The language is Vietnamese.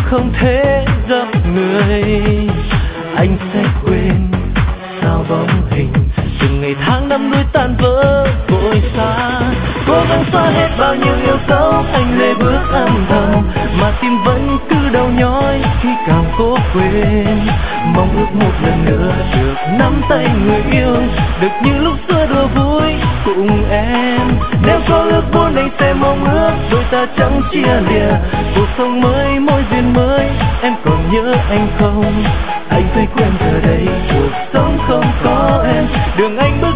không thể gặp người. Anh sẽ quên sao bóng hình từng ngày tháng năm nuối tan vỡ vội xa. Cố gắng xóa hết bao nhiêu yêu dấu, anh lê bước âm thầm mà tim vẫn cứ đau nhói khi càng cố quên. Mong ước một lần nữa được nắm tay người yêu, được như lúc xưa đùa vui cùng em. Nếu có ước muốn anh sẽ mong ước đôi ta chẳng chia lìa, cuộc sống mới mối duyên mới. Em còn nhớ anh không? Anh phải quên giờ đây cuộc sống không có em, đường anh bước